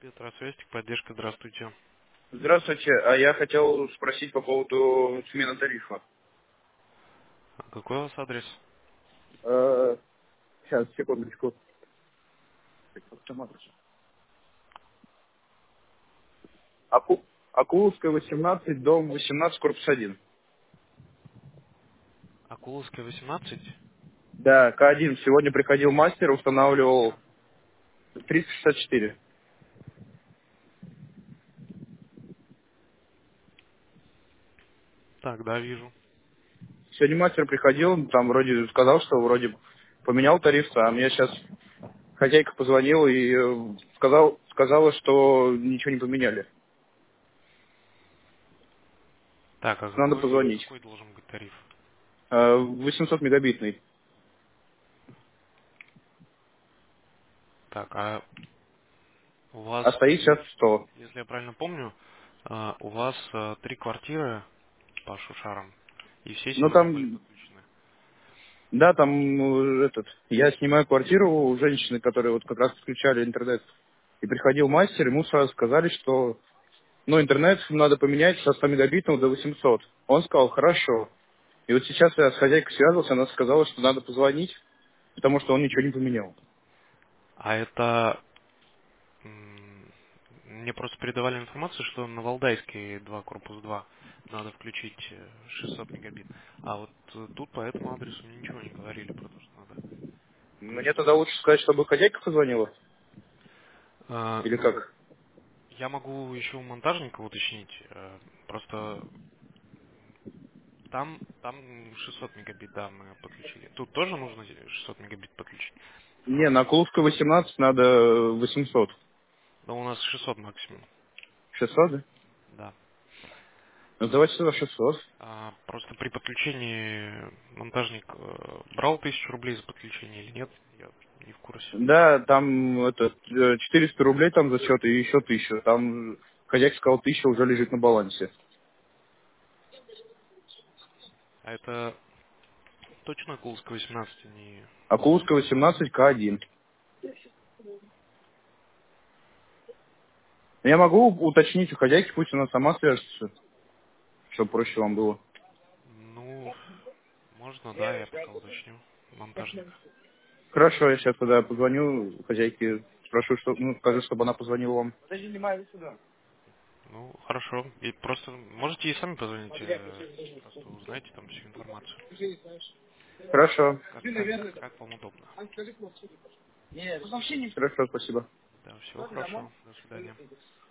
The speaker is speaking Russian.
Петросвязь, поддержка, здравствуйте. Здравствуйте, а я хотел спросить по поводу смены тарифа. А какой у вас адрес? Сейчас, секундочку. Акуловская, 18, дом 18, корпус 1. Акуловская, 18? Да, К1. Сегодня приходил мастер, устанавливал 364. Так, да, вижу. Сегодня мастер приходил, там вроде сказал, что вроде поменял тариф, а мне сейчас хозяйка позвонила и сказала, что ничего не поменяли. Так, а Надо какой, позвонить. какой должен быть тариф? 800 мегабитный. Так, а у вас, А стоит сейчас 100. если я правильно помню, у вас 3 квартиры по Шушарам, и все Ну 7 были там подключены. Да, там я снимаю квартиру у женщины, которая вот как раз включали интернет. И приходил мастер, ему сразу сказали, что интернет надо поменять со 100 мегабитного до 800. Он сказал, хорошо. И вот сейчас я с хозяйкой связывался, она сказала, что надо позвонить, потому что он ничего не поменял. А это... Мне просто передавали информацию, что на Валдайской 2, корпус 2 надо включить 600 мегабит. А вот тут по этому адресу мне ничего не говорили про то, что надо Мне включить. тогда лучше сказать, чтобы хозяйка позвонила? Или Ну, как? я могу еще у монтажника уточнить. Просто там 600 мегабит, да, мы подключили. Тут тоже нужно 600 мегабит подключить. Не, на Куловскую 18 надо 800. Но у нас 600 максимум, 600, да? да. Ну, давайте сюда 600. Просто при подключении монтажник брал 1000 рублей за подключение или нет, я не в курсе. Да, там 400 рублей там за счет и еще 1000. Там хозяйка сказал, 1000 уже лежит на балансе. А это точно Кулская 18, а не... А Кулская 18 К1. Я могу уточнить у хозяйки, пусть она сама свяжется, чтобы проще вам было. Ну, можно, да, я пока уточню монтажника. Хорошо, я сейчас тогда позвоню хозяйке, спрошу, скажу, чтобы она позвонила вам. Ну, хорошо. И просто можете и сами позвонить, просто узнаете там всю информацию. Хорошо. Как вам удобно. Хорошо, спасибо. Да, всего хорошего. До свидания.